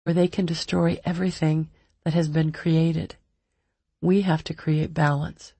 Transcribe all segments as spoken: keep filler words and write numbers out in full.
where they can destroy everything that has been created. We have to create balance.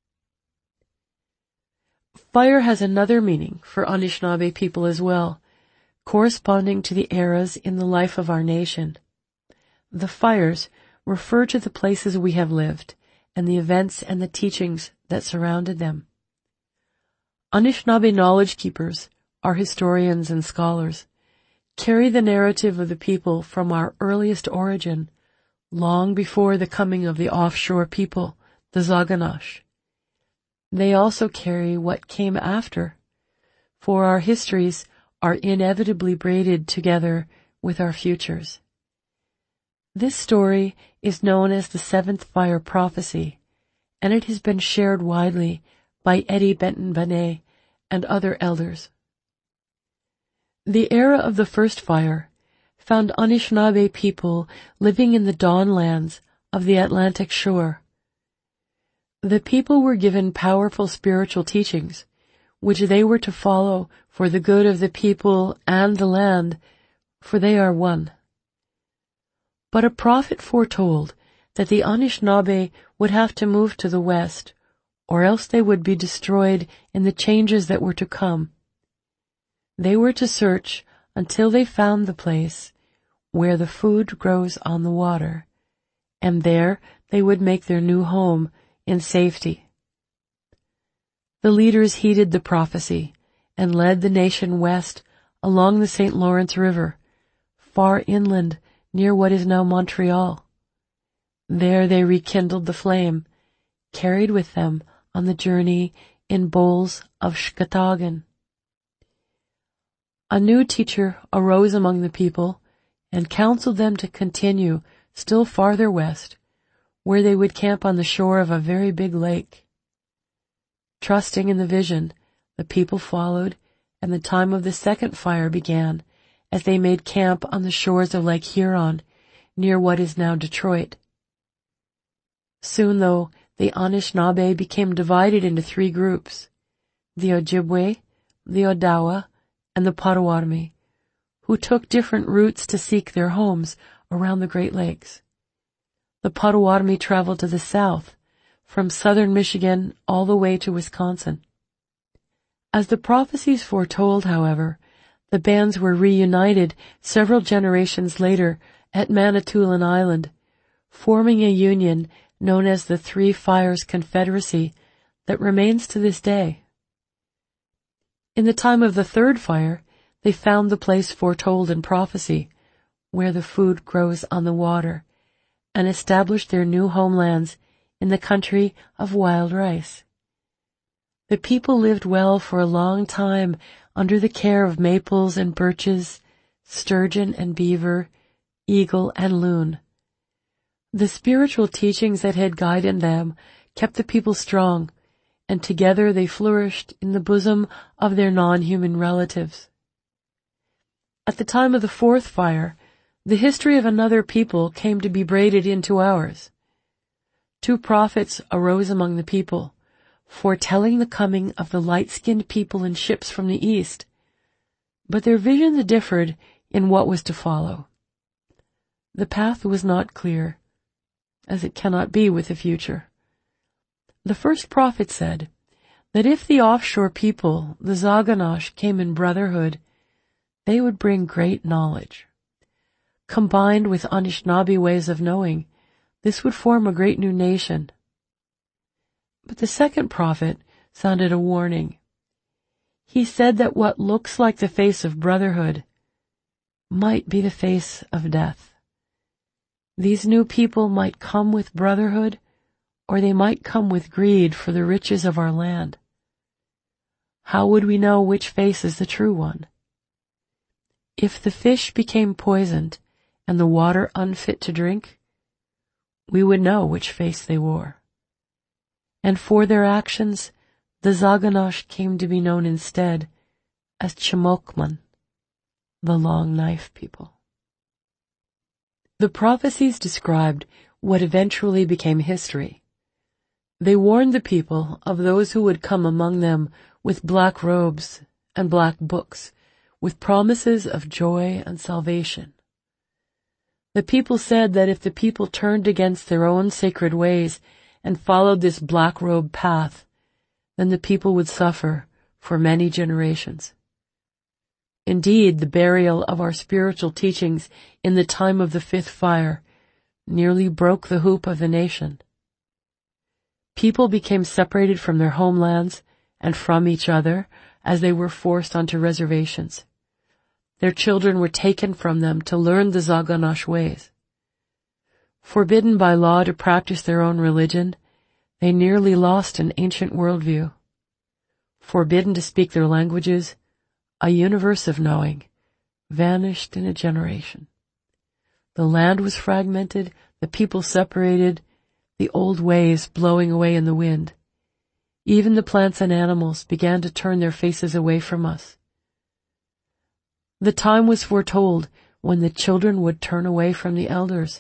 Fire has another meaning for Anishinaabe people as well, corresponding to the eras in the life of our nation. The fires refer to the places we have lived and the events and the teachings that surrounded them. Anishinaabe knowledge keepers, our historians and scholars, carry the narrative of the people from our earliest origin, long before the coming of the offshore people, the Zaganash. They also carry what came after, for our histories are inevitably braided together with our futures. This story is known as the Seventh Fire Prophecy, and it has been shared widely by Eddie Benton Benet and other elders. The era of the first fire found Anishinaabe people living in the dawn lands of the Atlantic shore. The people were given powerful spiritual teachings, which they were to follow for the good of the people and the land, for they are one. But a prophet foretold that the Anishinaabe would have to move to the west, or else they would be destroyed in the changes that were to come. They were to search until they found the place where the food grows on the water, and there they would make their new home in safety. The leaders heeded the prophecy and led the nation west along the Saint Lawrence River, far inland near what is now Montreal. There they rekindled the flame, carried with them on the journey in bowls of shkatagan. A new teacher arose among the people and counseled them to continue still farther west, where they would camp on the shore of a very big lake. Trusting in the vision, the people followed, and the time of the second fire began as they made camp on the shores of Lake Huron, near what is now Detroit. Soon, though, the Anishinaabe became divided into three groups, the Ojibwe, the Odawa, and the Potawatomi, who took different routes to seek their homes around the Great Lakes. The Potawatomi traveled to the south, from southern Michigan all the way to Wisconsin. As the prophecies foretold, however, the bands were reunited several generations later at Manitoulin Island, forming a union known as the Three Fires Confederacy that remains to this day. In the time of the third fire, they found the place foretold in prophecy, where the food grows on the water, and established their new homelands in the country of wild rice. The people lived well for a long time under the care of maples and birches, sturgeon and beaver, eagle and loon. The spiritual teachings that had guided them kept the people strong, and together they flourished in the bosom of their non-human relatives. At the time of the fourth fire, the history of another people came to be braided into ours. Two prophets arose among the people, foretelling the coming of the light-skinned people in ships from the east, but their visions differed in what was to follow. The path was not clear, as it cannot be with the future. The first prophet said that if the offshore people, the Zaganash, came in brotherhood, they would bring great knowledge. Combined with Anishinaabe ways of knowing, this would form a great new nation. But the second prophet sounded a warning. He said that what looks like the face of brotherhood might be the face of death. These new people might come with brotherhood, or they might come with greed for the riches of our land. How would we know which face is the true one? If the fish became poisoned and the water unfit to drink, we would know which face they wore. And for their actions, the Zaganash came to be known instead as Chimokman, the long knife people. The prophecies described what eventually became history. They warned the people of those who would come among them with black robes and black books, with promises of joy and salvation. The people said that if the people turned against their own sacred ways and followed this black-robe path, then the people would suffer for many generations. Indeed, the burial of our spiritual teachings in the time of the fifth fire nearly broke the hoop of the nation. People became separated from their homelands and from each other as they were forced onto reservations. Their children were taken from them to learn the Zaganash ways. Forbidden by law to practice their own religion, they nearly lost an ancient worldview. Forbidden to speak their languages, a universe of knowing vanished in a generation. The land was fragmented, the people separated, the old ways blowing away in the wind. Even the plants and animals began to turn their faces away from us. The time was foretold when the children would turn away from the elders.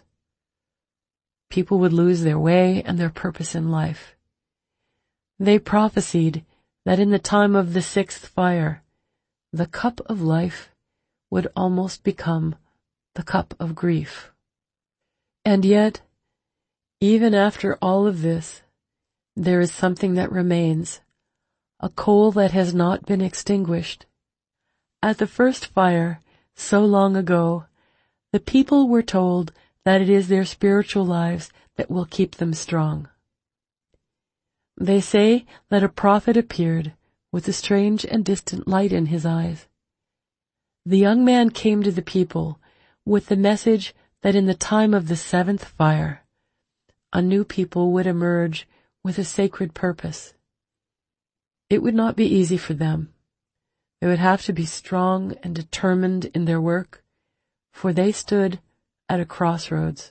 People would lose their way and their purpose in life. They prophesied that in the time of the sixth fire, the cup of life would almost become the cup of grief. And yet, even after all of this, there is something that remains, a coal that has not been extinguished. At the first fire, so long ago, the people were told that it is their spiritual lives that will keep them strong. They say that a prophet appeared with a strange and distant light in his eyes. The young man came to the people with the message that in the time of the seventh fire, a new people would emerge with a sacred purpose. It would not be easy for them. They would have to be strong and determined in their work, for they stood at a crossroads.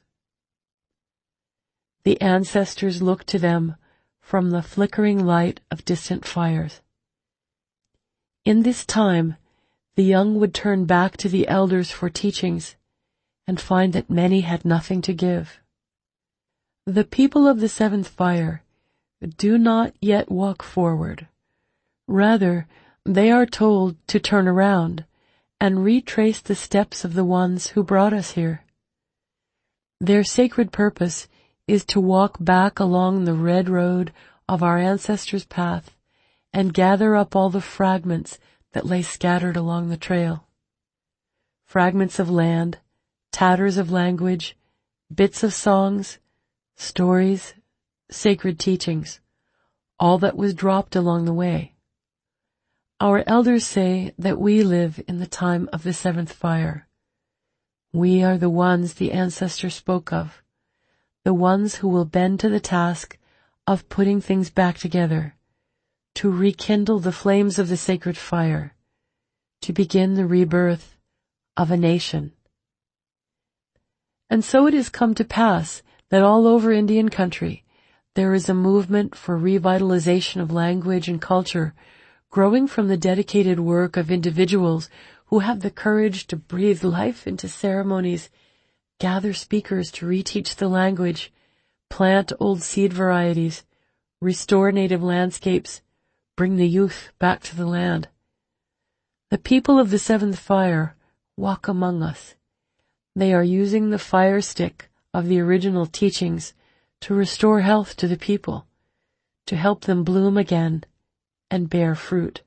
The ancestors looked to them from the flickering light of distant fires. In this time, the young would turn back to the elders for teachings and find that many had nothing to give. The people of the seventh fire do not yet walk forward. Rather, they are told to turn around and retrace the steps of the ones who brought us here. Their sacred purpose is to walk back along the red road of our ancestors' path and gather up all the fragments that lay scattered along the trail. Fragments of land, tatters of language, bits of songs, stories, sacred teachings, all that was dropped along the way. Our elders say that we live in the time of the seventh fire. We are the ones the ancestors spoke of, the ones who will bend to the task of putting things back together, to rekindle the flames of the sacred fire, to begin the rebirth of a nation. And so it has come to pass that all over Indian country there is a movement for revitalization of language and culture, growing from the dedicated work of individuals who have the courage to breathe life into ceremonies, gather speakers to reteach the language, plant old seed varieties, restore native landscapes, bring the youth back to the land. The people of the seventh fire walk among us. They are using the fire stick of the original teachings to restore health to the people, to help them bloom again and bear fruit.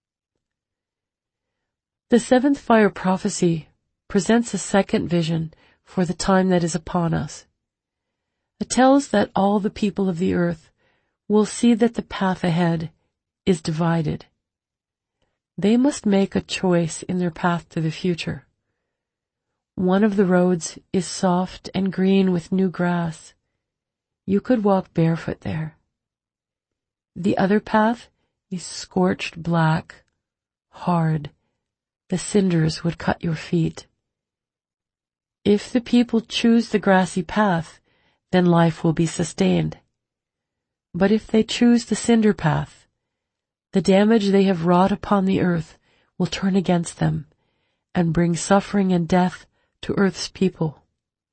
The seventh fire prophecy presents a second vision for the time that is upon us. It tells that all the people of the earth will see that the path ahead is divided. They must make a choice in their path to the future. One of the roads is soft and green with new grass. You could walk barefoot there. The other path is scorched black, hard. The cinders would cut your feet. If the people choose the grassy path, then life will be sustained. But if they choose the cinder path, the damage they have wrought upon the earth will turn against them and bring suffering and death to earth's people.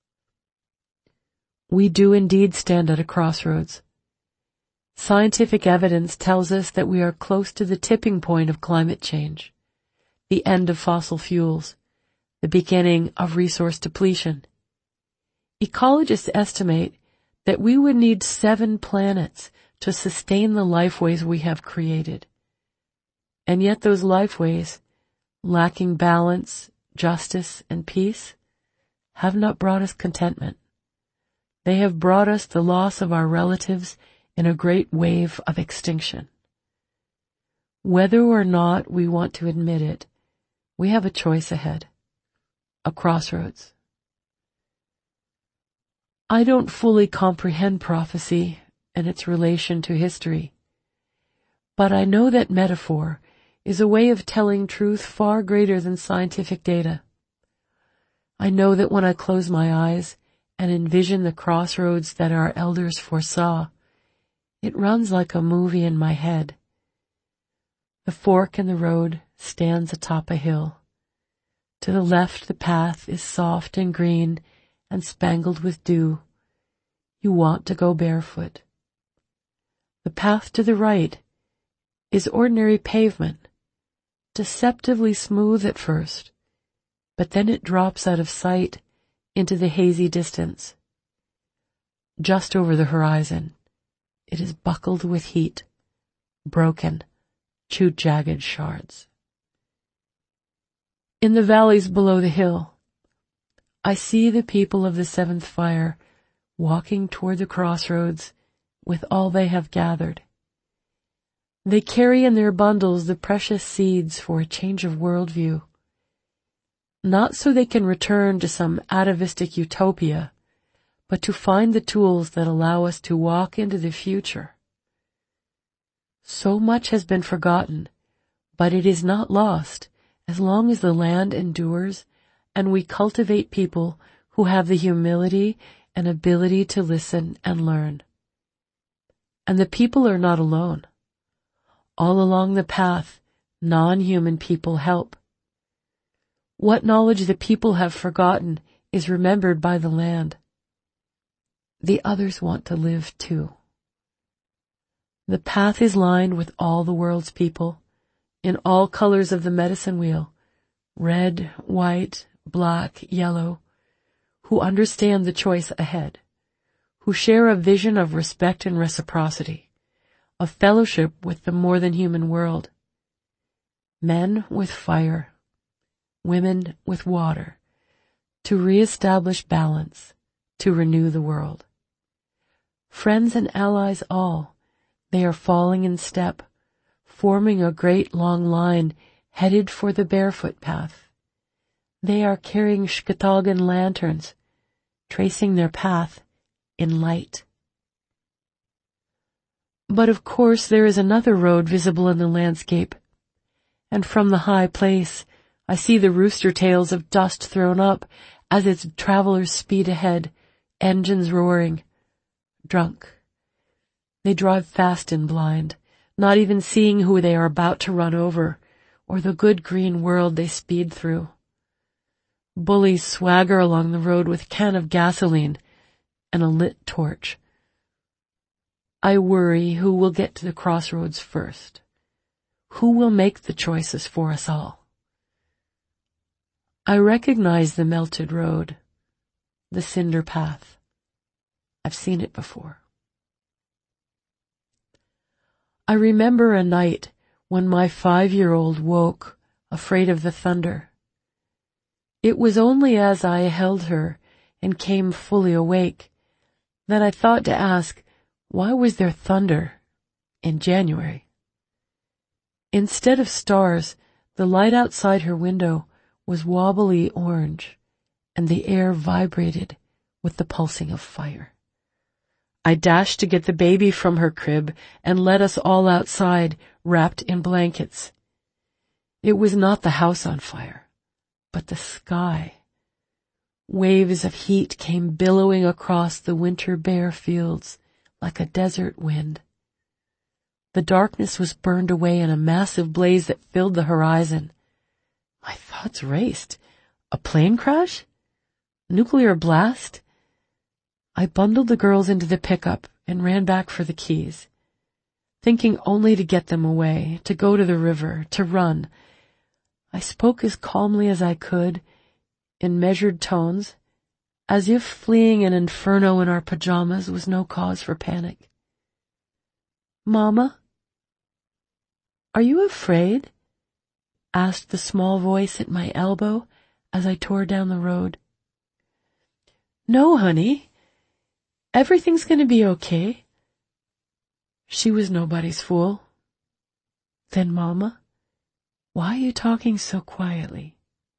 We do indeed stand at a crossroads. Scientific evidence tells us that we are close to the tipping point of climate change, the end of fossil fuels, the beginning of resource depletion. Ecologists estimate that we would need seven planets to sustain the lifeways we have created. And yet those lifeways, lacking balance, justice, and peace, have not brought us contentment. They have brought us the loss of our relatives in a great wave of extinction. Whether or not we want to admit it, we have a choice ahead, a crossroads. I don't fully comprehend prophecy and its relation to history, but I know that metaphor is a way of telling truth far greater than scientific data. I know that when I close my eyes and envision the crossroads that our elders foresaw, it runs like a movie in my head. The fork in the road stands atop a hill. To the left the path is soft and green and spangled with dew. You want to go barefoot. The path to the right is ordinary pavement, deceptively smooth at first, but then it drops out of sight into the hazy distance. Just over the horizon, it is buckled with heat, broken, to jagged shards. In the valleys below the hill, I see the people of the seventh fire walking toward the crossroads with all they have gathered. They carry in their bundles the precious seeds for a change of worldview, not so they can return to some atavistic utopia, but to find the tools that allow us to walk into the future. So much has been forgotten, but it is not lost as long as the land endures and we cultivate people who have the humility and ability to listen and learn. And the people are not alone. All along the path, non-human people help. What knowledge the people have forgotten is remembered by the land. The others want to live too. The path is lined with all the world's people, in all colors of the medicine wheel, red, white, black, yellow, who understand the choice ahead, who share a vision of respect and reciprocity, of fellowship with the more than human world. Men with fire, women with water, to re-establish balance, to renew the world. Friends and allies all, they are falling in step, forming a great long line headed for the barefoot path. They are carrying Shkatagan lanterns, tracing their path in light. But of course there is another road visible in the landscape, and from the high place I see the rooster tails of dust thrown up as its travelers speed ahead, engines roaring, drunk. They drive fast and blind, not even seeing who they are about to run over, or the good green world they speed through. Bullies swagger along the road with a can of gasoline and a lit torch. I worry who will get to the crossroads first. Who will make the choices for us all? I recognize the melted road, the cinder path. I've seen it before. I remember a night when my five-year-old woke, afraid of the thunder. It was only as I held her and came fully awake that I thought to ask, why was there thunder in January? Instead of stars, the light outside her window was wobbly orange, and the air vibrated with the pulsing of fire. I dashed to get the baby from her crib and led us all outside, wrapped in blankets. It was not the house on fire, but the sky. Waves of heat came billowing across the winter bare fields like a desert wind. The darkness was burned away in a massive blaze that filled the horizon. My thoughts raced. A plane crash? Nuclear blast? I bundled the girls into the pickup and ran back for the keys, thinking only to get them away, to go to the river, to run. I spoke as calmly as I could, in measured tones, as if fleeing an inferno in our pajamas was no cause for panic. "Mama, are you afraid?" asked the small voice at my elbow as I tore down the road. "No, honey. Everything's going to be okay." She was nobody's fool. "Then, Mama, why are you talking so quietly?"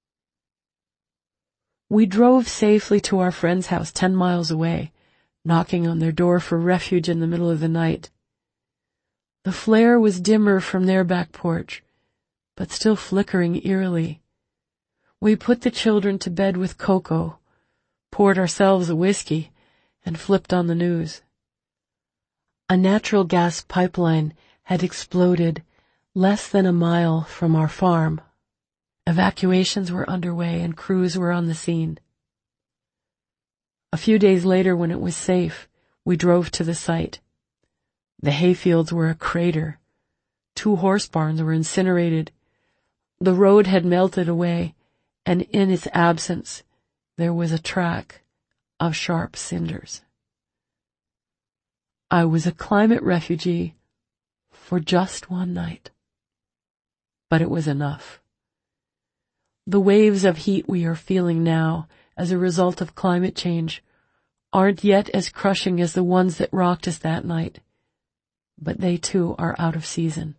We drove safely to our friend's house ten miles away, knocking on their door for refuge in the middle of the night. The flare was dimmer from their back porch, but still flickering eerily. We put the children to bed with cocoa, poured ourselves a whiskey, and flipped on the news. A natural gas pipeline had exploded less than a mile from our farm. Evacuations were underway and crews were on the scene. A few days later, when it was safe, we drove to the site. The hayfields were a crater. Two horse barns were incinerated. The road had melted away, and in its absence, there was a track of sharp cinders. I was a climate refugee for just one night. But it was enough. The waves of heat we are feeling now as a result of climate change aren't yet as crushing as the ones that rocked us that night, but they too are out of season.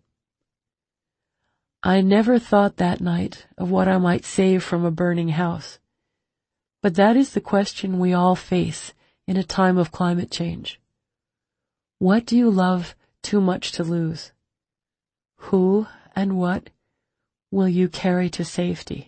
I never thought that night of what I might save from a burning house, but that is the question we all face in a time of climate change. What do you love too much to lose? Who and what will you carry to safety?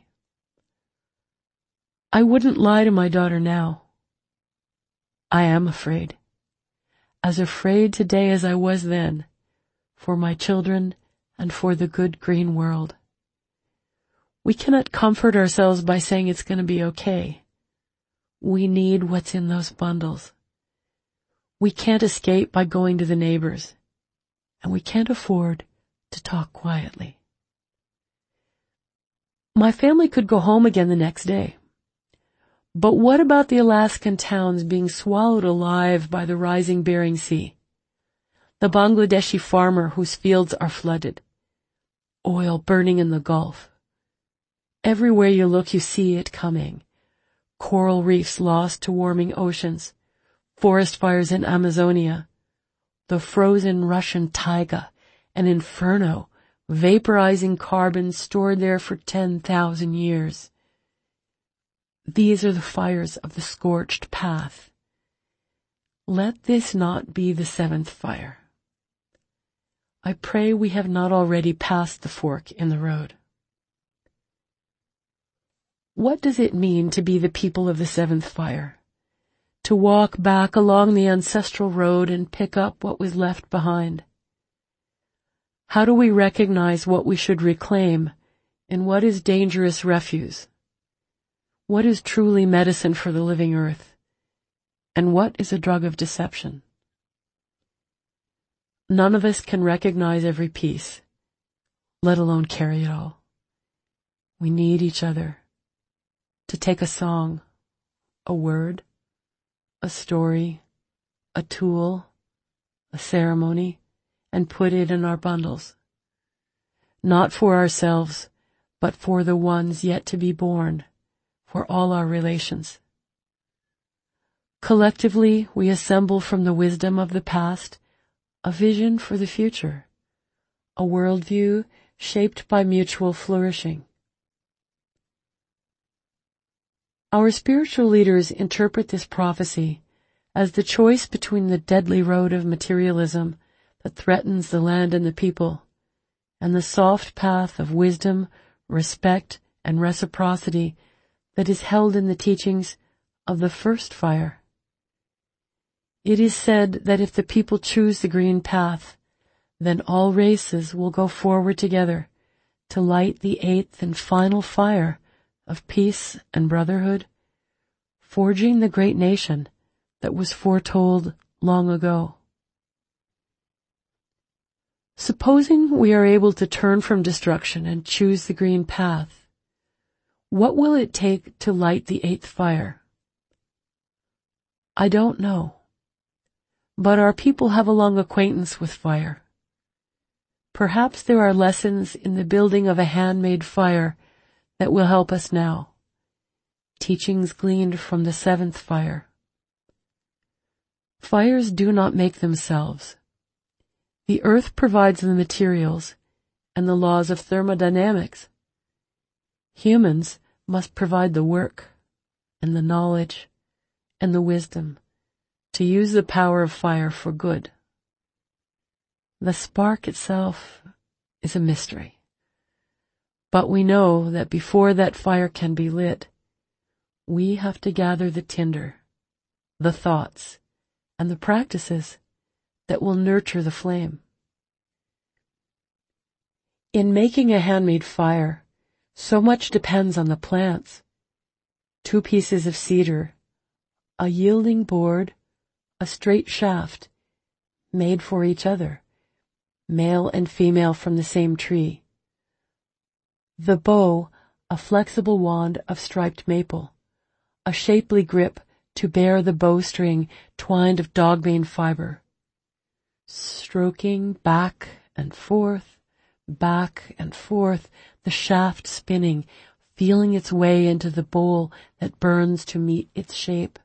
I wouldn't lie to my daughter now. I am afraid. As afraid today as I was then, for my children and for the good green world. We cannot comfort ourselves by saying it's going to be okay. We need what's in those bundles. We can't escape by going to the neighbors, and we can't afford to talk quietly. My family could go home again the next day. But what about the Alaskan towns being swallowed alive by the rising Bering Sea? The Bangladeshi farmer whose fields are flooded. Oil burning in the Gulf. Everywhere you look, you see it coming. Coral reefs lost to warming oceans. Forest fires in Amazonia. The frozen Russian taiga, an inferno, vaporizing carbon stored there for ten thousand years. These are the fires of the scorched path. Let this not be the seventh fire. I pray we have not already passed the fork in the road. What does it mean to be the people of the seventh fire? To walk back along the ancestral road and pick up what was left behind? How do we recognize what we should reclaim and what is dangerous refuse? What is truly medicine for the living earth? And what is a drug of deception? None of us can recognize every piece, let alone carry it all. We need each other to take a song, a word, a story, a tool, a ceremony, and put it in our bundles. Not for ourselves, but for the ones yet to be born, for all our relations. Collectively, we assemble from the wisdom of the past a vision for the future, a worldview shaped by mutual flourishing. Our spiritual leaders interpret this prophecy as the choice between the deadly road of materialism that threatens the land and the people, and the soft path of wisdom, respect, and reciprocity that is held in the teachings of the first fire. It is said that if the people choose the green path, then all races will go forward together to light the eighth and final fire of peace and brotherhood, forging the great nation that was foretold long ago. Supposing we are able to turn from destruction and choose the green path, what will it take to light the eighth fire? I don't know. But our people have a long acquaintance with fire. Perhaps there are lessons in the building of a handmade fire that will help us now. Teachings gleaned from the seventh fire. Fires do not make themselves. The earth provides the materials and the laws of thermodynamics. Humans must provide the work and the knowledge and the wisdom to use the power of fire for good. The spark itself is a mystery, but we know that before that fire can be lit, we have to gather the tinder, the thoughts, and the practices that will nurture the flame. In making a handmade fire, so much depends on the plants. Two pieces of cedar, a yielding board, a straight shaft, made for each other, male and female from the same tree. The bow, a flexible wand of striped maple, a shapely grip to bear the bowstring twined of dogbane fiber. Stroking back and forth, back and forth, the shaft spinning, feeling its way into the bowl that burns to meet its shape.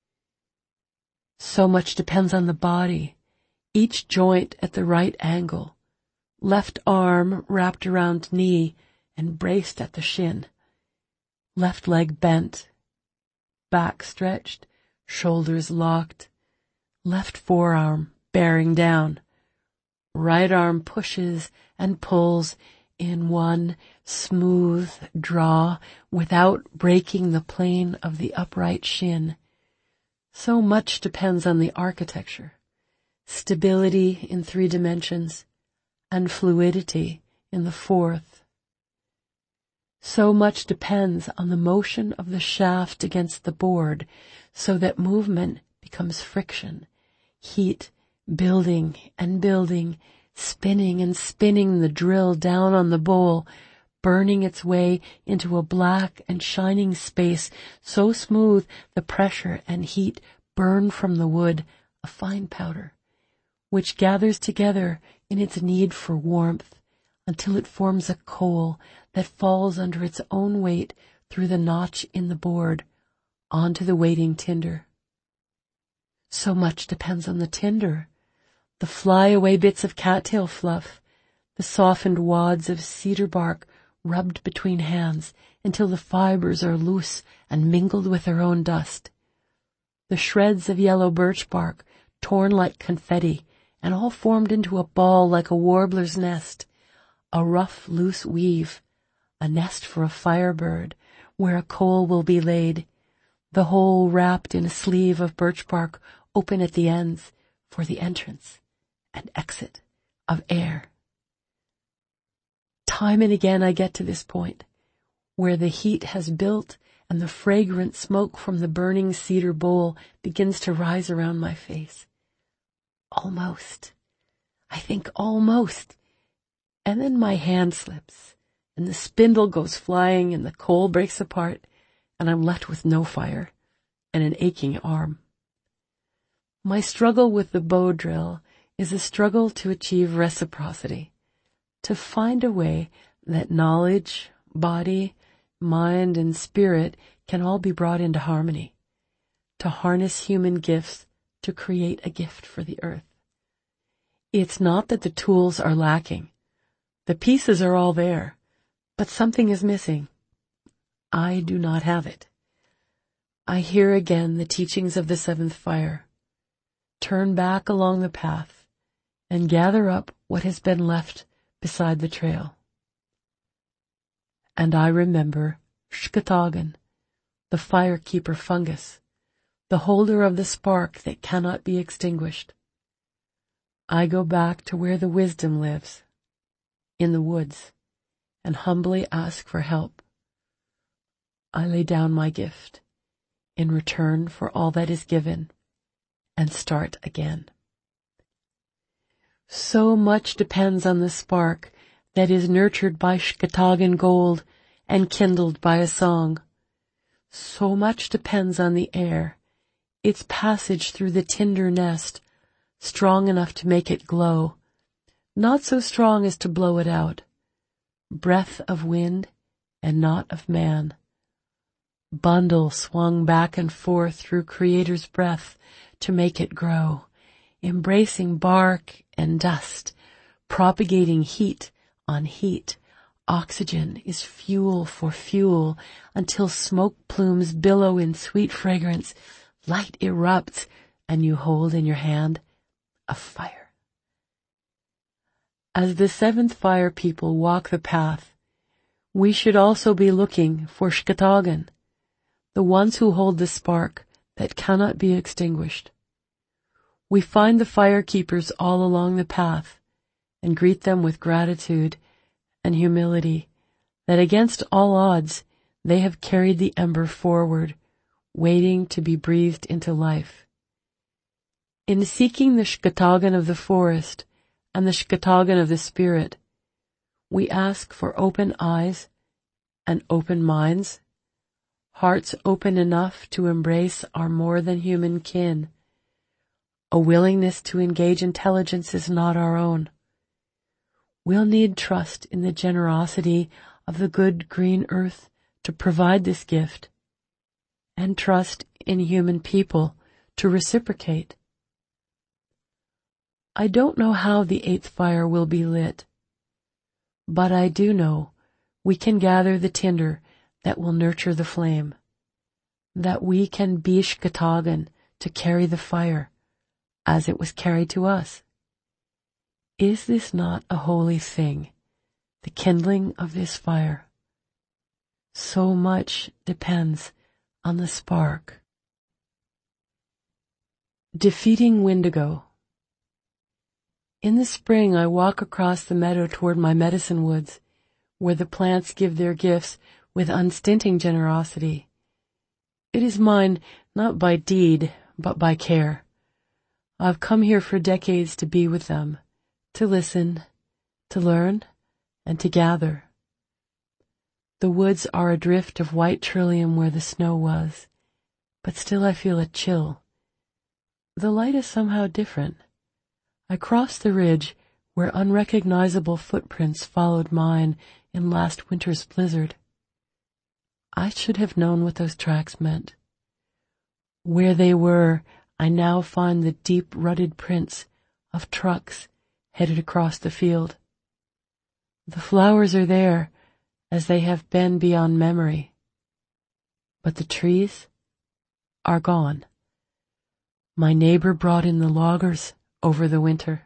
So much depends on the body, each joint at the right angle, left arm wrapped around knee and braced at the shin, left leg bent, back stretched, shoulders locked, left forearm bearing down, right arm pushes and pulls in one smooth draw without breaking the plane of the upright shin. So much depends on the architecture, stability in three dimensions, and fluidity in the fourth. So much depends on the motion of the shaft against the board, so that movement becomes friction, heat building and building, spinning and spinning the drill down on the bowl, burning its way into a black and shining space so smooth the pressure and heat burn from the wood a fine powder, which gathers together in its need for warmth until it forms a coal that falls under its own weight through the notch in the board onto the waiting tinder. So much depends on the tinder, the fly-away bits of cattail fluff, the softened wads of cedar bark rubbed between hands until the fibers are loose and mingled with their own dust, the shreds of yellow birch bark torn like confetti and all formed into a ball like a warbler's nest, a rough, loose weave, a nest for a firebird where a coal will be laid, the whole wrapped in a sleeve of birch bark open at the ends for the entrance and exit of air. Time and again I get to this point, where the heat has built and the fragrant smoke from the burning cedar bowl begins to rise around my face. Almost. I think almost. And then my hand slips, and the spindle goes flying, and the coal breaks apart, and I'm left with no fire and an aching arm. My struggle with the bow drill is a struggle to achieve reciprocity, to find a way that knowledge, body, mind, and spirit can all be brought into harmony, to harness human gifts to create a gift for the earth. It's not that the tools are lacking. The pieces are all there, but something is missing. I do not have it. I hear again the teachings of the seventh fire. Turn back along the path and gather up what has been left beside the trail. And I remember Shkatagan, the firekeeper fungus, the holder of the spark that cannot be extinguished. I go back to where the wisdom lives, in the woods, and humbly ask for help. I lay down my gift in return for all that is given, and start again. So much depends on the spark that is nurtured by Shkatagan gold and kindled by a song. So much depends on the air, its passage through the tinder nest, strong enough to make it glow, not so strong as to blow it out. Breath of wind and not of man. Bundle swung back and forth through Creator's breath to make it grow, embracing bark and dust, propagating heat on heat. Oxygen is fuel for fuel until smoke plumes billow in sweet fragrance. Light erupts, and you hold in your hand a fire. As the seventh fire people walk the path, we should also be looking for Shkatagan, the ones who hold the spark that cannot be extinguished. We find the fire keepers all along the path and greet them with gratitude and humility that against all odds they have carried the ember forward, waiting to be breathed into life. In seeking the Shkatagan of the forest and the Shkatagan of the spirit, we ask for open eyes and open minds, hearts open enough to embrace our more than human kin, a willingness to engage intelligences not our own. We'll need trust in the generosity of the good green earth to provide this gift, and trust in human people to reciprocate. I don't know how the eighth fire will be lit, but I do know we can gather the tinder that will nurture the flame, that we can be Shkatagan to carry the fire as it was carried to us. Is this not a holy thing, the kindling of this fire? So much depends on the spark. Defeating Wendigo. In the spring I walk across the meadow toward my medicine woods, where the plants give their gifts with unstinting generosity. It is mine not by deed, but by care. I've come here for decades to be with them, to listen, to learn, and to gather. The woods are a drift of white trillium where the snow was, but still I feel a chill. The light is somehow different. I cross the ridge where unrecognizable footprints followed mine in last winter's blizzard. I should have known what those tracks meant. Where they were, I now find the deep-rutted prints of trucks headed across the field. The flowers are there, as they have been beyond memory, but the trees are gone. My neighbor brought in the loggers over the winter.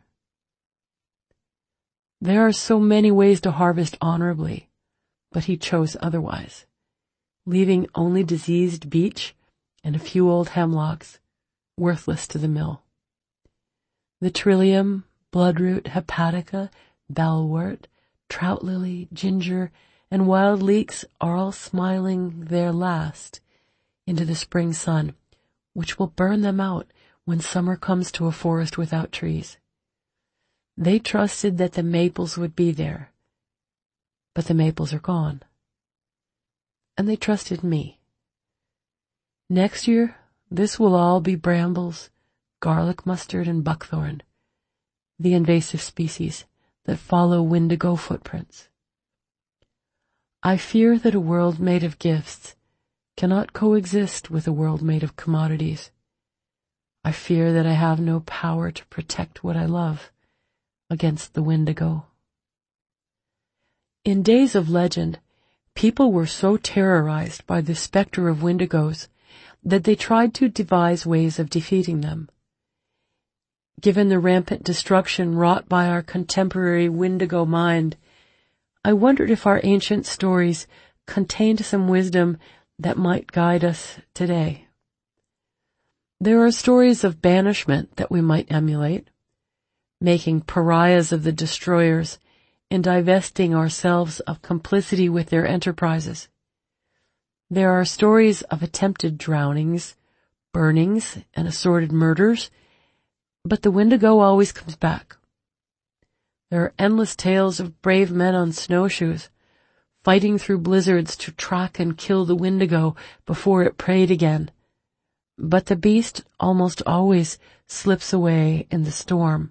There are so many ways to harvest honorably, but he chose otherwise, leaving only diseased beech and a few old hemlocks, worthless to the mill. The trillium, bloodroot, hepatica, bellwort, trout lily, ginger, and wild leeks are all smiling their last into the spring sun, which will burn them out when summer comes to a forest without trees. They trusted that the maples would be there, but the maples are gone. And they trusted me. Next year, this will all be brambles, garlic mustard, and buckthorn, the invasive species that follow Wendigo footprints. I fear that a world made of gifts cannot coexist with a world made of commodities. I fear that I have no power to protect what I love against the Wendigo. In days of legend, people were so terrorized by the specter of Wendigos that they tried to devise ways of defeating them. Given the rampant destruction wrought by our contemporary Wendigo mind, I wondered if our ancient stories contained some wisdom that might guide us today. There are stories of banishment that we might emulate, making pariahs of the destroyers and divesting ourselves of complicity with their enterprises. There are stories of attempted drownings, burnings, and assorted murders, but the Wendigo always comes back. There are endless tales of brave men on snowshoes, fighting through blizzards to track and kill the Wendigo before it preyed again, but the beast almost always slips away in the storm.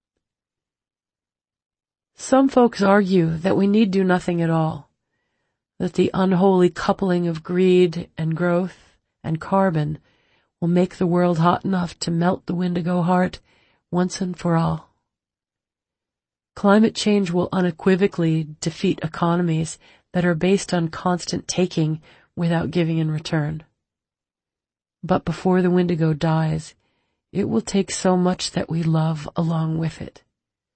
Some folks argue that we need do nothing at all, that the unholy coupling of greed and growth and carbon will make the world hot enough to melt the Wendigo heart once and for all. Climate change will unequivocally defeat economies that are based on constant taking without giving in return. But before the Wendigo dies, it will take so much that we love along with it.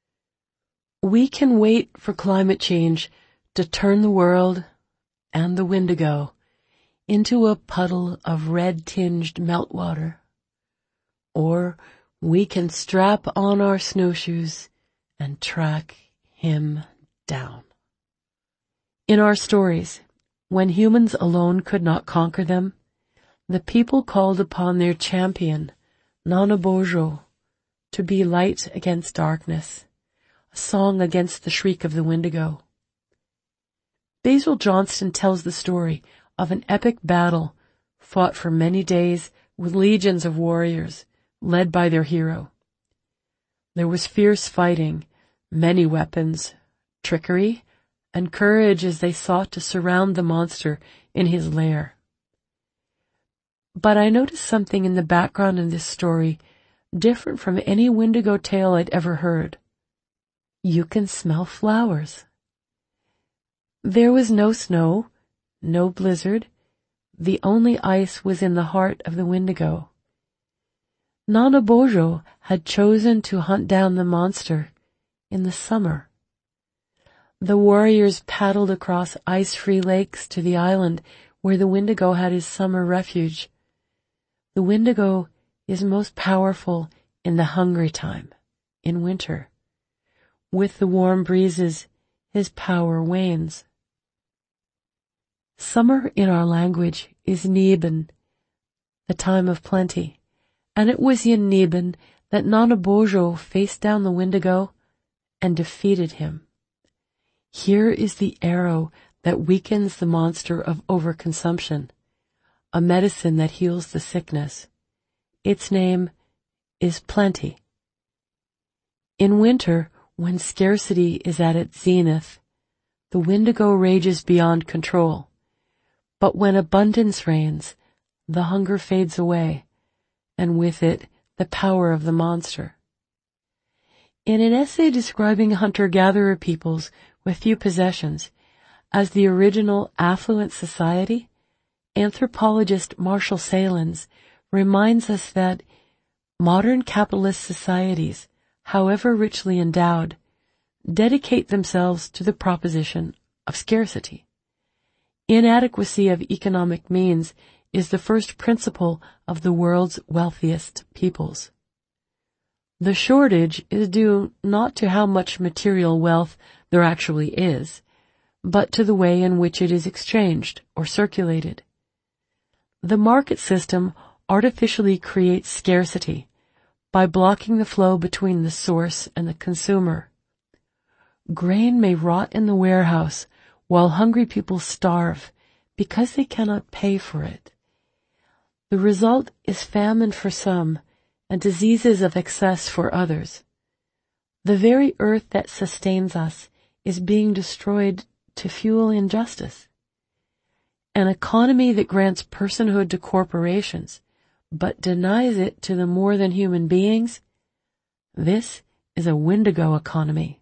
We can wait for climate change to turn the world and the Wendigo into a puddle of red-tinged meltwater. Or we can strap on our snowshoes and track him down. In our stories, when humans alone could not conquer them, the people called upon their champion, Nanabojo, to be light against darkness, a song against the shriek of the Wendigo. Basil Johnston tells the story of an epic battle fought for many days with legions of warriors led by their hero. There was fierce fighting, many weapons, trickery, and courage as they sought to surround the monster in his lair. But I noticed something in the background in this story different from any Wendigo tale I'd ever heard. You can smell flowers. There was no snow, no blizzard. The only ice was in the heart of the Wendigo. Nanabojo had chosen to hunt down the monster in the summer. The warriors paddled across ice-free lakes to the island where the Wendigo had his summer refuge. The Wendigo is most powerful in the hungry time, in winter. With the warm breezes, his power wanes. Summer in our language is Niben, the time of plenty, and it was in Niben that Nanabojo faced down the Wendigo and defeated him. Here is the arrow that weakens the monster of overconsumption, a medicine that heals the sickness. Its name is plenty. In winter, when scarcity is at its zenith, the Wendigo rages beyond control. But when abundance reigns, the hunger fades away, and with it, the power of the monster. In an essay describing hunter-gatherer peoples with few possessions as the original affluent society, anthropologist Marshall Salins reminds us that modern capitalist societies, however richly endowed, dedicate themselves to the proposition of scarcity. Inadequacy of economic means is the first principle of the world's wealthiest peoples. The shortage is due not to how much material wealth there actually is, but to the way in which it is exchanged or circulated. The market system artificially creates scarcity by blocking the flow between the source and the consumer. Grain may rot in the warehouse while hungry people starve because they cannot pay for it. The result is famine for some and diseases of excess for others. The very earth that sustains us is being destroyed to fuel injustice. An economy that grants personhood to corporations but denies it to the more than human beings, this is a Wendigo economy.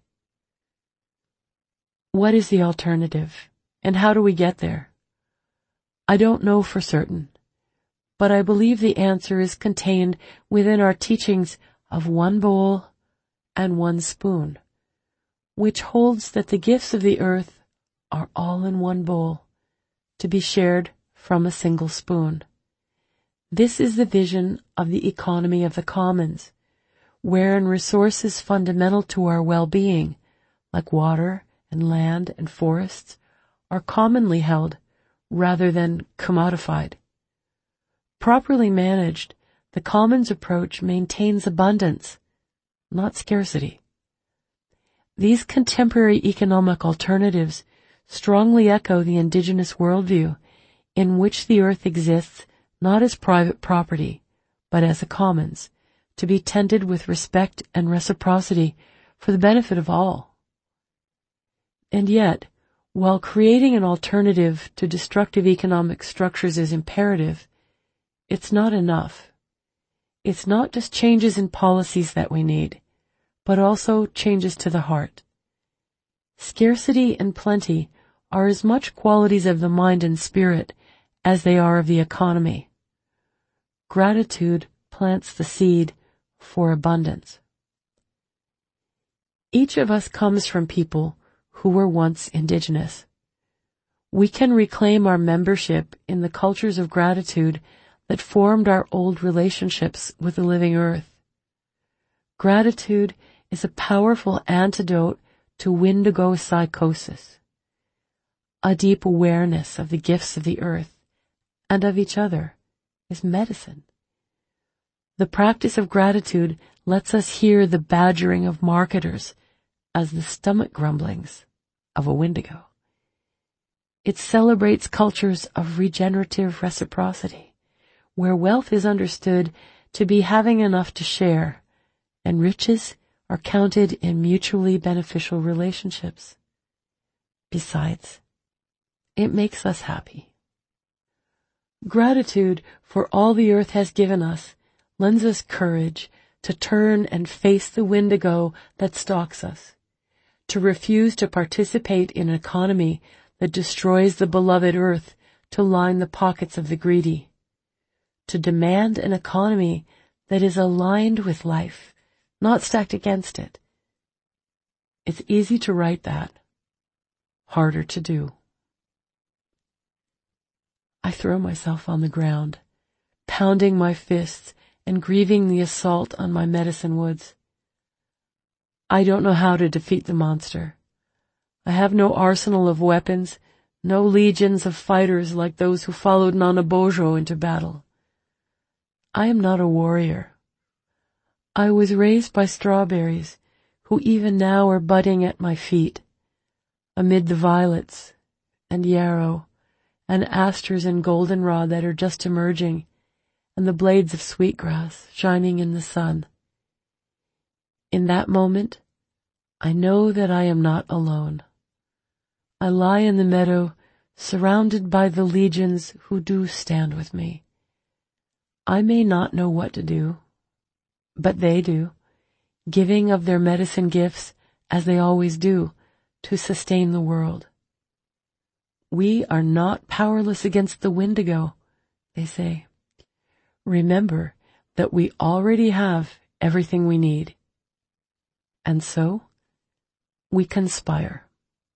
What is the alternative, and how do we get there? I don't know for certain, but I believe the answer is contained within our teachings of one bowl and one spoon, which holds that the gifts of the earth are all in one bowl, to be shared from a single spoon. This is the vision of the economy of the commons, wherein resources fundamental to our well-being, like water and land and forests, are commonly held rather than commodified. Properly managed, the commons approach maintains abundance, not scarcity. These contemporary economic alternatives strongly echo the indigenous worldview in which the earth exists not as private property, but as a commons, to be tended with respect and reciprocity for the benefit of all. And yet, while creating an alternative to destructive economic structures is imperative, it's not enough. It's not just changes in policies that we need, but also changes to the heart. Scarcity and plenty are as much qualities of the mind and spirit as they are of the economy. Gratitude plants the seed for abundance. Each of us comes from people who were once indigenous. We can reclaim our membership in the cultures of gratitude that formed our old relationships with the living earth. Gratitude is a powerful antidote to Wendigo psychosis. A deep awareness of the gifts of the earth and of each other is medicine. The practice of gratitude lets us hear the badgering of marketers as the stomach grumblings of a Wendigo. It celebrates cultures of regenerative reciprocity, where wealth is understood to be having enough to share, and riches are counted in mutually beneficial relationships. Besides, it makes us happy. Gratitude for all the earth has given us lends us courage to turn and face the Wendigo that stalks us, to refuse to participate in an economy that destroys the beloved earth to line the pockets of the greedy, to demand an economy that is aligned with life, not stacked against it. It's easy to write that, harder to do. I throw myself on the ground, pounding my fists and grieving the assault on my medicine woods. I don't know how to defeat the monster. I have no arsenal of weapons, no legions of fighters like those who followed Nanabojo into battle. I am not a warrior. I was raised by strawberries, who even now are budding at my feet, amid the violets and yarrow and asters and goldenrod that are just emerging, and the blades of sweetgrass shining in the sun. In that moment, I know that I am not alone. I lie in the meadow, surrounded by the legions who do stand with me. I may not know what to do, but they do, giving of their medicine gifts, as they always do, to sustain the world. We are not powerless against the Wendigo, they say. Remember that we already have everything we need. And so, we conspire.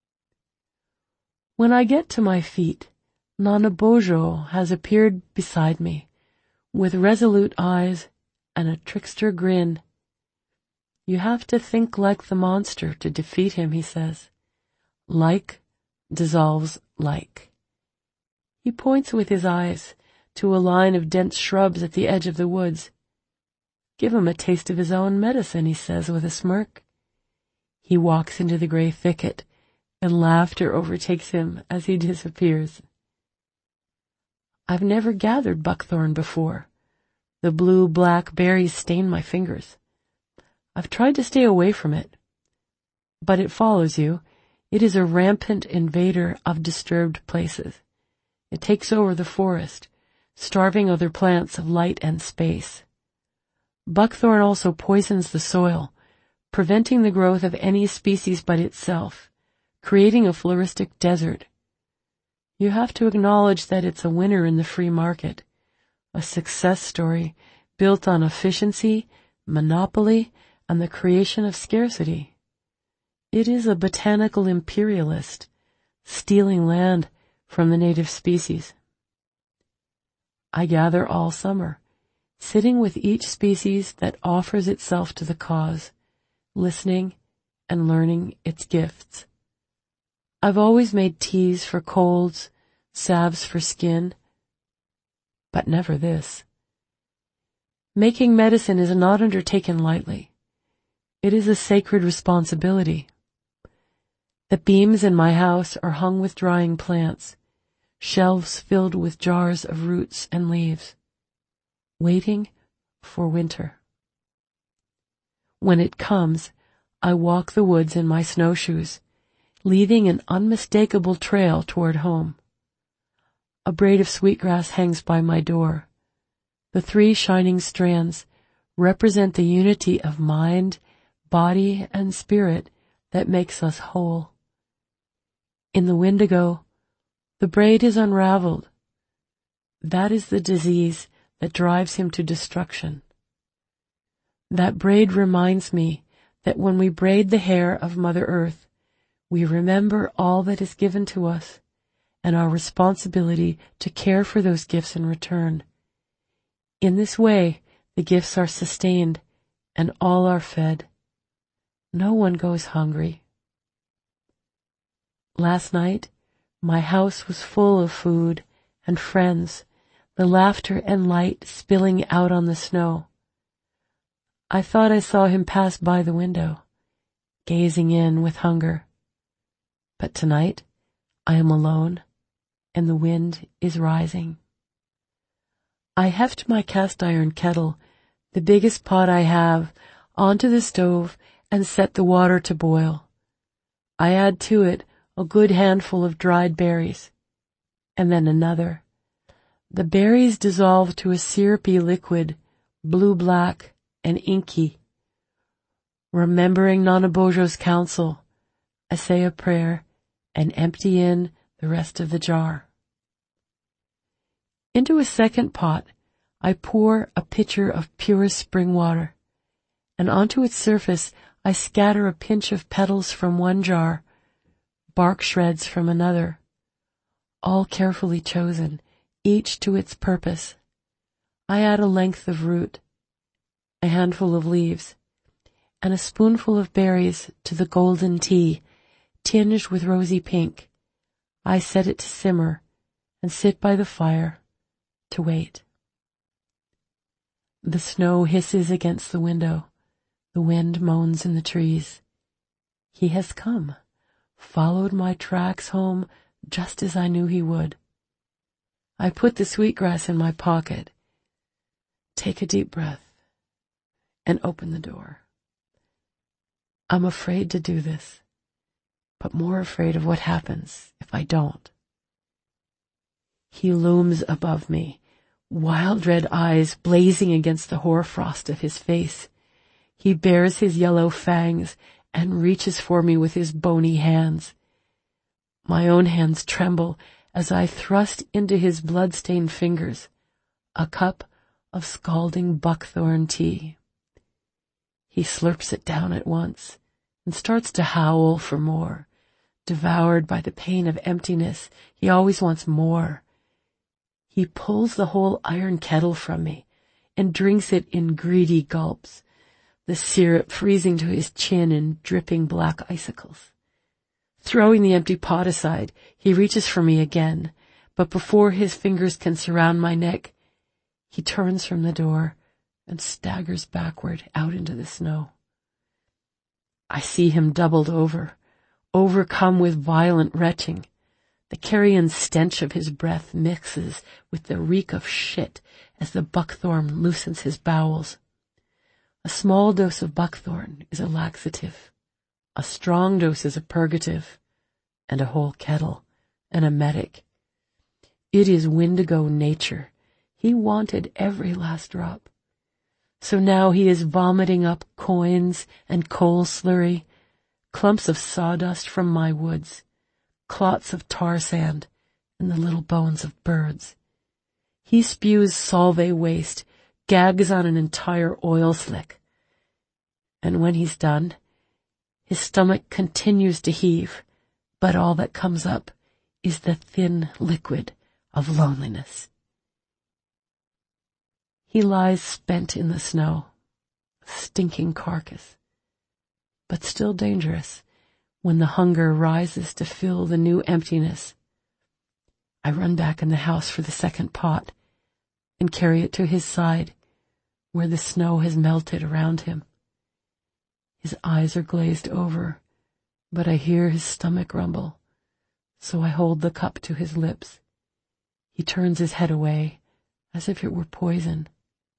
When I get to my feet, Nanabojo has appeared beside me, with resolute eyes and a trickster grin. You have to think like the monster to defeat him, he says. Like dissolves like. He points with his eyes to a line of dense shrubs at the edge of the woods. Give him a taste of his own medicine, he says with a smirk. He walks into the gray thicket, and laughter overtakes him as he disappears. I've never gathered buckthorn before. The blue-black berries stain my fingers. I've tried to stay away from it. But it follows you. It is a rampant invader of disturbed places. It takes over the forest, starving other plants of light and space. Buckthorn also poisons the soil, preventing the growth of any species but itself, creating a floristic desert. You have to acknowledge that it's a winner in the free market, a success story built on efficiency, monopoly, and the creation of scarcity. It is a botanical imperialist, stealing land from the native species. I gather all summer, sitting with each species that offers itself to the cause, listening and learning its gifts. I've always made teas for colds, salves for skin, but never this. Making medicine is not undertaken lightly. It is a sacred responsibility. The beams in my house are hung with drying plants, shelves filled with jars of roots and leaves. waiting for winter. When it comes, I walk the woods in my snowshoes, leaving an unmistakable trail toward home. A braid of sweetgrass hangs by my door. The three shining strands represent the unity of mind, body, and spirit that makes us whole. In the Wendigo, the braid is unraveled. That is the disease that drives him to destruction. That braid reminds me that when we braid the hair of Mother Earth, we remember all that is given to us and our responsibility to care for those gifts in return. In this way, the gifts are sustained and all are fed. No one goes hungry. Last night, my house was full of food and friends, the laughter and light spilling out on the snow. I thought I saw him pass by the window, gazing in with hunger. But tonight, I am alone, and the wind is rising. I heft my cast-iron kettle, the biggest pot I have, onto the stove and set the water to boil. I add to it a good handful of dried berries, and then another. The berries dissolve to a syrupy liquid, blue-black and inky. Remembering Nanabojo's counsel, I say a prayer and empty in the rest of the jar. Into a second pot, I pour a pitcher of purest spring water, and onto its surface I scatter a pinch of petals from one jar, bark shreds from another, all carefully chosen, each to its purpose. I add a length of root, a handful of leaves, and a spoonful of berries to the golden tea, tinged with rosy pink. I set it to simmer and sit by the fire to wait. The snow hisses against the window. The wind moans in the trees. He has come, followed my tracks home just as I knew he would. I put the sweetgrass in my pocket, take a deep breath, and open the door. I'm afraid to do this, but more afraid of what happens if I don't. He looms above me, wild red eyes blazing against the hoarfrost of his face. He bares his yellow fangs and reaches for me with his bony hands. My own hands tremble as I thrust into his blood-stained fingers a cup of scalding buckthorn tea. He slurps it down at once and starts to howl for more. Devoured by the pain of emptiness, he always wants more. He pulls the whole iron kettle from me and drinks it in greedy gulps, the syrup freezing to his chin in dripping black icicles. Throwing the empty pot aside, he reaches for me again, but before his fingers can surround my neck, he turns from the door and staggers backward out into the snow. I see him doubled over, overcome with violent retching. The carrion stench of his breath mixes with the reek of shit as the buckthorn loosens his bowels. A small dose of buckthorn is a laxative, a strong dose is a purgative, and a whole kettle an emetic. It is Wendigo nature. He wanted every last drop. So now he is vomiting up coins and coal slurry, clumps of sawdust from my woods, clots of tar sand, and the little bones of birds. He spews solvay waste, gags on an entire oil slick. And when he's done, his stomach continues to heave, but all that comes up is the thin liquid of loneliness. He lies spent in the snow, a stinking carcass, but still dangerous when the hunger rises to fill the new emptiness. I run back in the house for the second pot and carry it to his side, where the snow has melted around him. His eyes are glazed over, but I hear his stomach rumble, so I hold the cup to his lips. He turns his head away, as if it were poison,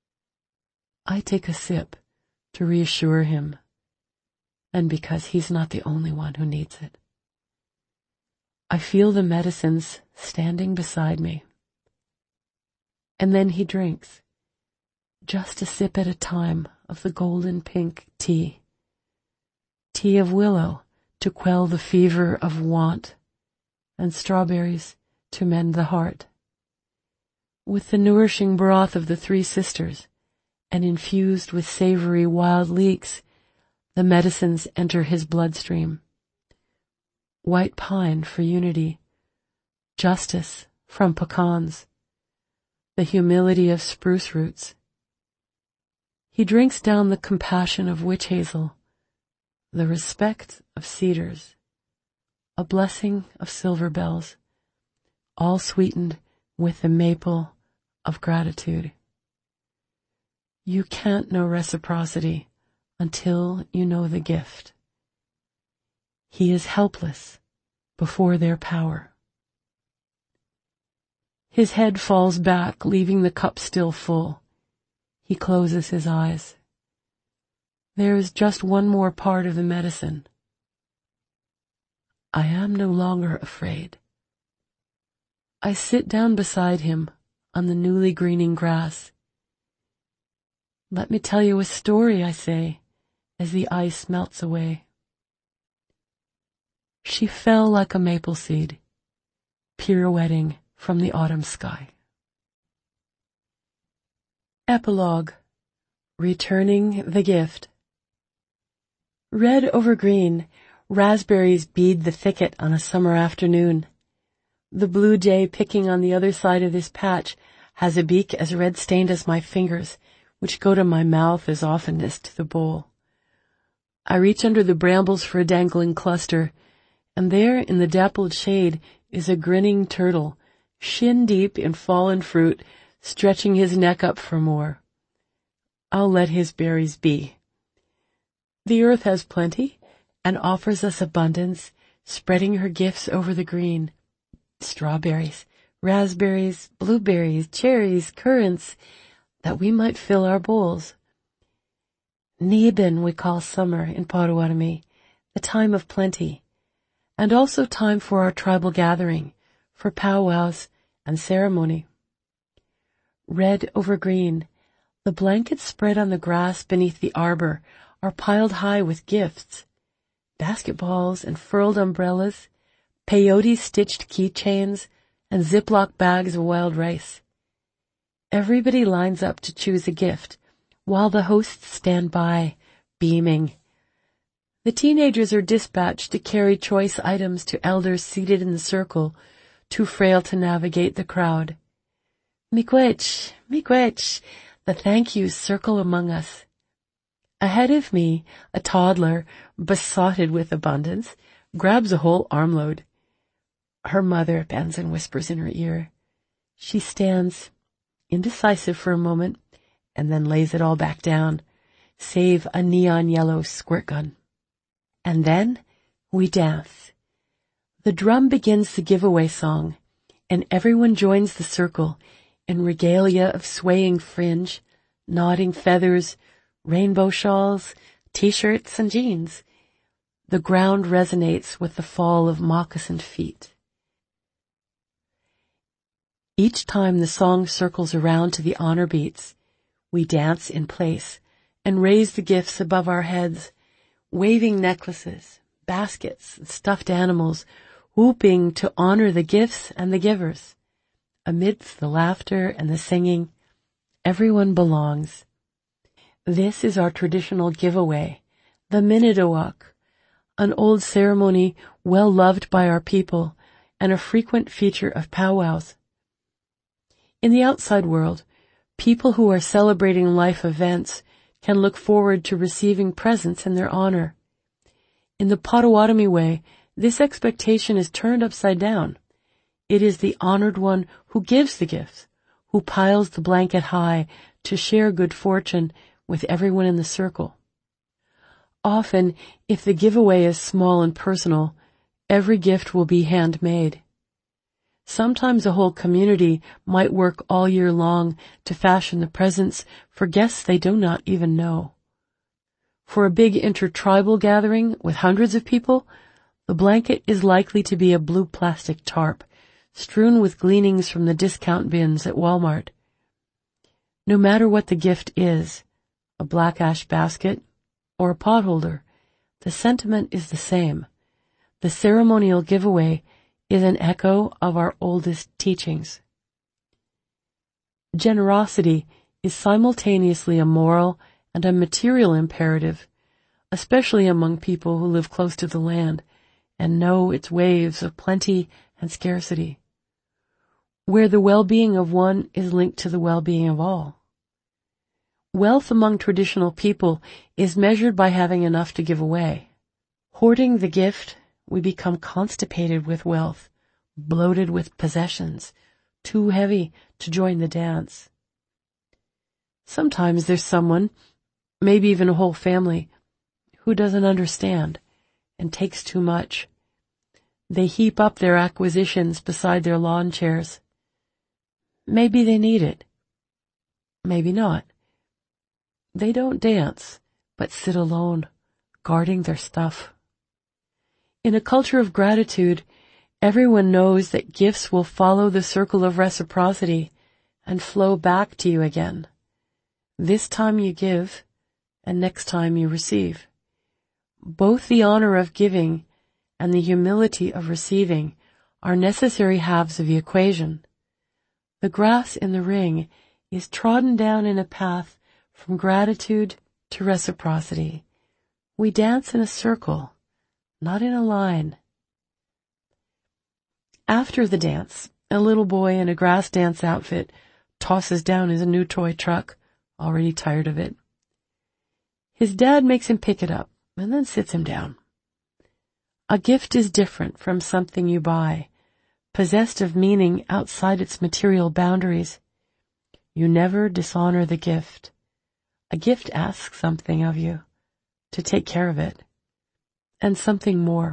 I take a sip to reassure him, and because he's not the only one who needs it. I feel the medicines standing beside me. And then he drinks, just a sip at a time, of the golden pink tea. Tea of willow to quell the fever of want, and strawberries to mend the heart. With the nourishing broth of the three sisters, and infused with savory wild leeks, the medicines enter his bloodstream. White pine for unity, justice from pecans, the humility of spruce roots. He drinks down the compassion of witch hazel, the respect of cedars, a blessing of silver bells, all sweetened with the maple of gratitude. You can't know reciprocity until you know the gift. He is helpless before their power. His head falls back, leaving the cup still full. He closes his eyes. There is just one more part of the medicine. I am no longer afraid. I sit down beside him on the newly greening grass. Let me tell you a story, I say, as the ice melts away. She fell like a maple seed, pirouetting from the autumn sky. Epilogue. Returning the Gift. Red over green, raspberries bead the thicket on a summer afternoon. The blue jay picking on the other side of this patch has a beak as red-stained as my fingers, which go to my mouth as oftenest to the bowl. I reach under the brambles for a dangling cluster, and there in the dappled shade is a grinning turtle, shin-deep in fallen fruit, stretching his neck up for more. I'll let his berries be. The earth has plenty, and offers us abundance, spreading her gifts over the green. Strawberries, raspberries, blueberries, cherries, currants, that we might fill our bowls. Niibin we call summer in Potawatomi, the time of plenty, and also time for our tribal gathering, for powwows and ceremony. Red over green, the blankets spread on the grass beneath the arbor are piled high with gifts. Basketballs and furled umbrellas, peyote-stitched keychains, and Ziploc bags of wild rice. Everybody lines up to choose a gift, while the hosts stand by, beaming. The teenagers are dispatched to carry choice items to elders seated in the circle, too frail to navigate the crowd. Miigwech, miigwech, the thank yous circle among us. Ahead of me, a toddler, besotted with abundance, grabs a whole armload. Her mother bends and whispers in her ear. She stands, indecisive for a moment, and then lays it all back down, save a neon yellow squirt gun. And then we dance. The drum begins the giveaway song, and everyone joins the circle in regalia of swaying fringe, nodding feathers, rainbow shawls, t-shirts, and jeans. The ground resonates with the fall of moccasined feet. Each time the song circles around to the honor beats, we dance in place and raise the gifts above our heads, waving necklaces, baskets, and stuffed animals, whooping to honor the gifts and the givers. Amidst the laughter and the singing, everyone belongs. This is our traditional giveaway, the Minidawak, an old ceremony well loved by our people and a frequent feature of powwows. In the outside world, people who are celebrating life events can look forward to receiving presents in their honor. In the Potawatomi way, this expectation is turned upside down. It is the honored one who gives the gifts, who piles the blanket high to share good fortune with everyone in the circle. Often, if the giveaway is small and personal, every gift will be handmade. Sometimes a whole community might work all year long to fashion the presents for guests they do not even know. For a big intertribal gathering with hundreds of people, the blanket is likely to be a blue plastic tarp, strewn with gleanings from the discount bins at Walmart. No matter what the gift is, a black ash basket or a potholder, the sentiment is the same. The ceremonial giveaway is an echo of our oldest teachings. Generosity is simultaneously a moral and a material imperative, especially among people who live close to the land and know its waves of plenty and scarcity, where the well-being of one is linked to the well-being of all. Wealth among traditional people is measured by having enough to give away. Hoarding the gift, we become constipated with wealth, bloated with possessions, too heavy to join the dance. Sometimes there's someone, maybe even a whole family, who doesn't understand and takes too much. They heap up their acquisitions beside their lawn chairs. Maybe they need it. Maybe not. They don't dance, but sit alone, guarding their stuff. In a culture of gratitude, everyone knows that gifts will follow the circle of reciprocity and flow back to you again. This time you give, and next time you receive. Both the honor of giving and the humility of receiving are necessary halves of the equation. The grass in the ring is trodden down in a path from gratitude to reciprocity. We dance in a circle, not in a line. After the dance, a little boy in a grass dance outfit tosses down his new toy truck, already tired of it. His dad makes him pick it up and then sits him down. A gift is different from something you buy, possessed of meaning outside its material boundaries. You never dishonor the gift. A gift asks something of you, to take care of it, and something more.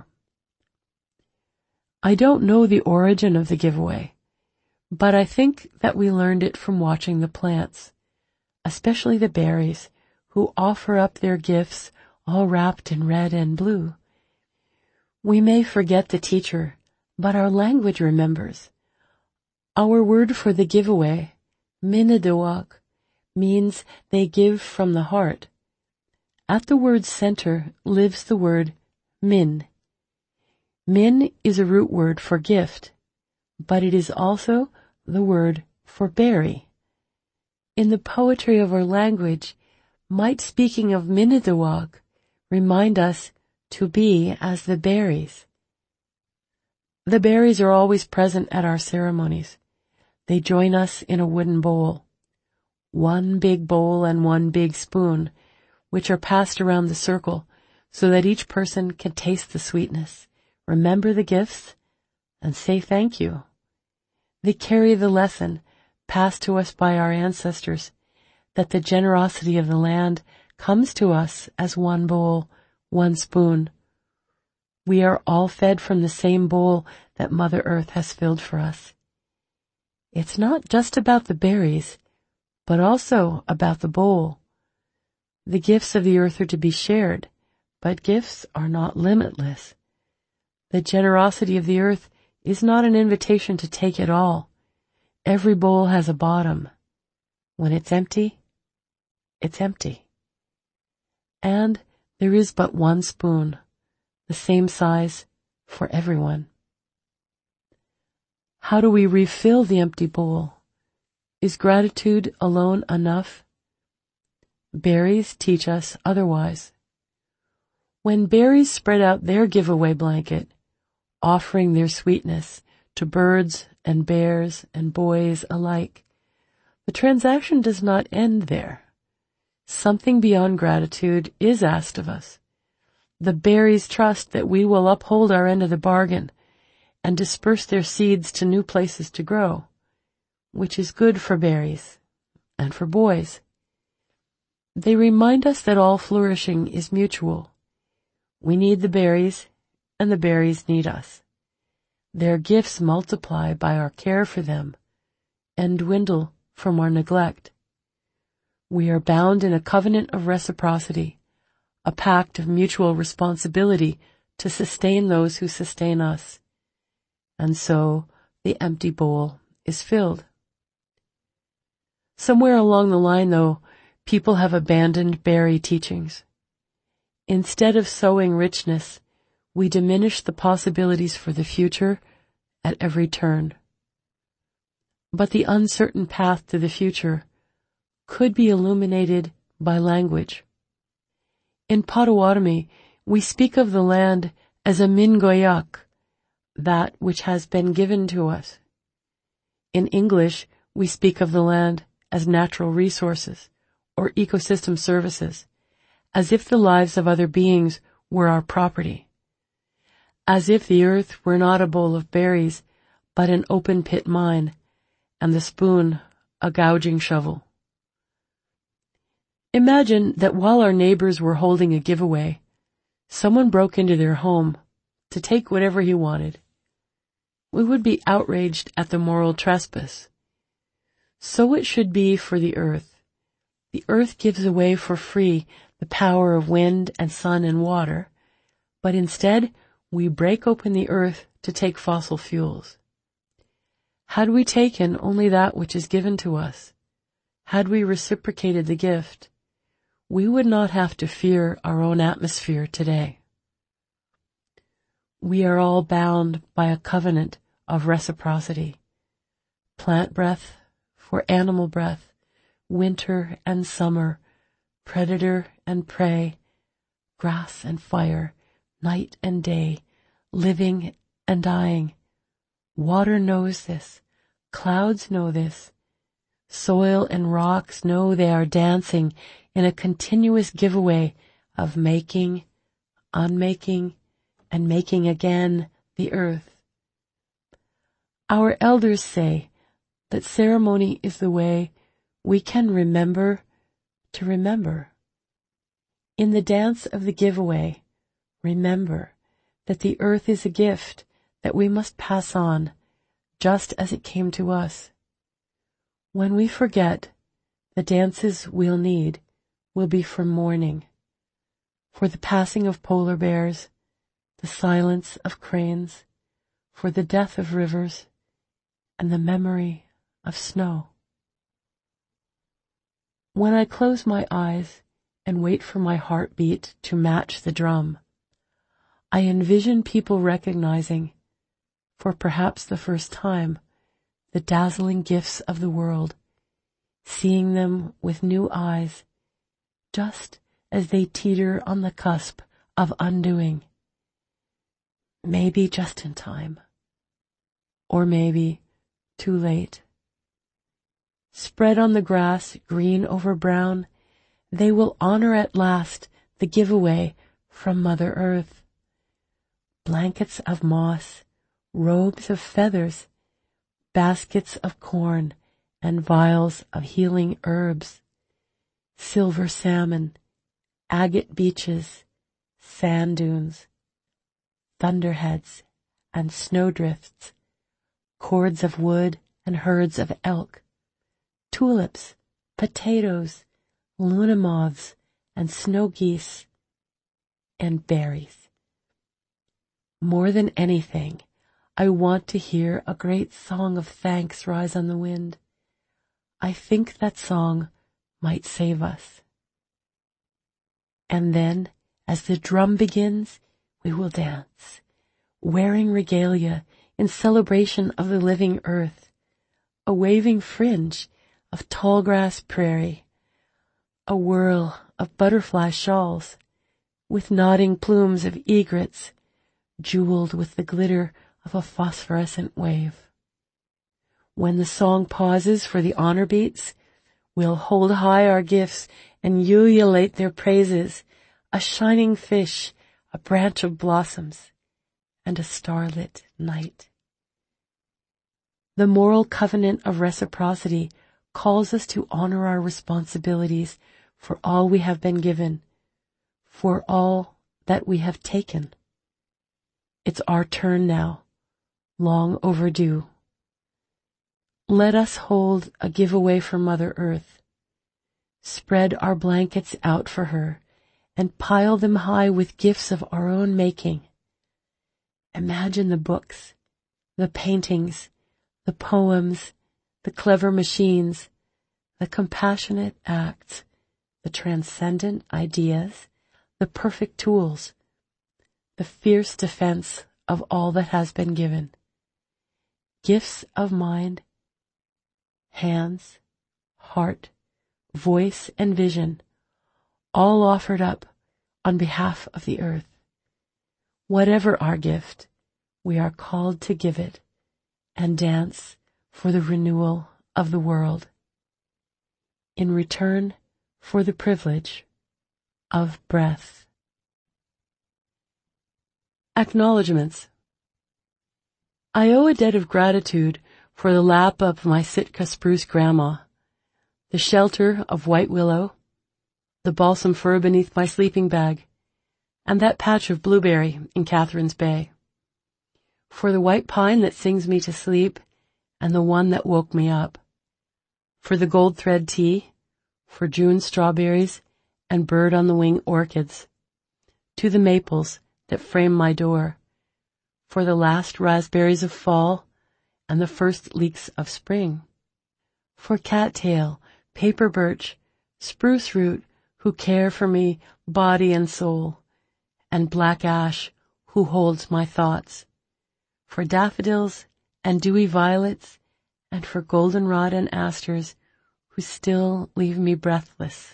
I don't know the origin of the giveaway, but I think that we learned it from watching the plants, especially the berries, who offer up their gifts all wrapped in red and blue. We may forget the teacher, but our language remembers. Our word for the giveaway, minidawak, means they give from the heart. At the word's center lives the word min. Min is a root word for gift, but it is also the word for berry. In the poetry of our language, might speaking of minidawak remind us to be as the berries. The berries are always present at our ceremonies. They join us in a wooden bowl. One big bowl and one big spoon, which are passed around the circle so that each person can taste the sweetness, remember the gifts, and say thank you. They carry the lesson passed to us by our ancestors that the generosity of the land comes to us as one bowl, one spoon. We are all fed from the same bowl that Mother Earth has filled for us. It's not just about the berries, but also about the bowl. The gifts of the earth are to be shared, but gifts are not limitless. The generosity of the earth is not an invitation to take it all. Every bowl has a bottom. When it's empty, it's empty. And there is but one spoon, the same size for everyone. How do we refill the empty bowl? Is gratitude alone enough? Berries teach us otherwise. When berries spread out their giveaway blanket, offering their sweetness to birds and bears and boys alike, the transaction does not end there. Something beyond gratitude is asked of us. The berries trust that we will uphold our end of the bargain and disperse their seeds to new places to grow, which is good for berries and for boys. They remind us that all flourishing is mutual. We need the berries, and the berries need us. Their gifts multiply by our care for them and dwindle from our neglect. We are bound in a covenant of reciprocity, a pact of mutual responsibility to sustain those who sustain us. And so the empty bowl is filled. Somewhere along the line, though, people have abandoned Barry teachings. Instead of sowing richness, we diminish the possibilities for the future at every turn. But the uncertain path to the future could be illuminated by language. In Potawatomi, we speak of the land as a mingoyak, that which has been given to us. In English, we speak of the land as natural resources or ecosystem services, as if the lives of other beings were our property, as if the earth were not a bowl of berries, but an open pit mine, and the spoon a gouging shovel. Imagine that while our neighbors were holding a giveaway, someone broke into their home to take whatever he wanted. We would be outraged at the moral trespass. So it should be for the earth. The earth gives away for free the power of wind and sun and water, but instead we break open the earth to take fossil fuels. Had we taken only that which is given to us, had we reciprocated the gift, we would not have to fear our own atmosphere today. We are all bound by a covenant of reciprocity. Plant breath for animal breath, winter and summer, predator and prey, grass and fire, night and day, living and dying. Water knows this. Clouds know this. Soil and rocks know they are dancing in a continuous giveaway of making, unmaking, and making again the earth. Our elders say that ceremony is the way we can remember to remember. In the dance of the giveaway, remember that the earth is a gift that we must pass on just as it came to us. When we forget, the dances we'll need will be for mourning, for the passing of polar bears, the silence of cranes, for the death of rivers, and the memory of snow. When I close my eyes and wait for my heartbeat to match the drum, I envision people recognizing, for perhaps the first time, the dazzling gifts of the world, seeing them with new eyes, just as they teeter on the cusp of undoing. Maybe just in time, or maybe too late. Spread on the grass, green over brown, they will honor at last the giveaway from Mother Earth. Blankets of moss, robes of feathers, baskets of corn, and vials of healing herbs, silver salmon, agate beaches, sand dunes, thunderheads and snowdrifts, cords of wood and herds of elk, tulips, potatoes, luna moths, and snow geese, and berries. More than anything, I want to hear a great song of thanks rise on the wind. I think that song might save us. And then, as the drum begins, we will dance, wearing regalia in celebration of the living earth, a waving fringe of tall grass prairie, a whirl of butterfly shawls, with nodding plumes of egrets, jeweled with the glitter of a phosphorescent wave. When the song pauses for the honor beats, we'll hold high our gifts and ululate their praises, a shining fish, a branch of blossoms, and a starlit night. The moral covenant of reciprocity calls us to honor our responsibilities for all we have been given, for all that we have taken. It's our turn now, long overdue. Let us hold a giveaway for Mother Earth. Spread our blankets out for her and pile them high with gifts of our own making. Imagine the books, the paintings, the poems, the clever machines, the compassionate acts, the transcendent ideas, the perfect tools, the fierce defense of all that has been given. Gifts of mind, hands, heart, voice, and vision, all offered up on behalf of the earth. Whatever our gift, we are called to give it and dance for the renewal of the world, in return for the privilege of breath. Acknowledgements. I owe a debt of gratitude for the lap of my Sitka spruce grandma, the shelter of white willow, the balsam fir beneath my sleeping bag, and that patch of blueberry in Catherine's Bay. For the white pine that sings me to sleep, and the one that woke me up. For the gold thread tea, for June strawberries, and bird-on-the-wing orchids. To the maples that frame my door, for the last raspberries of fall, and the first leeks of spring. For cattail, paper birch, spruce root, who care for me body and soul, and black ash, who holds my thoughts. For daffodils and dewy violets, and for goldenrod and asters, who still leave me breathless.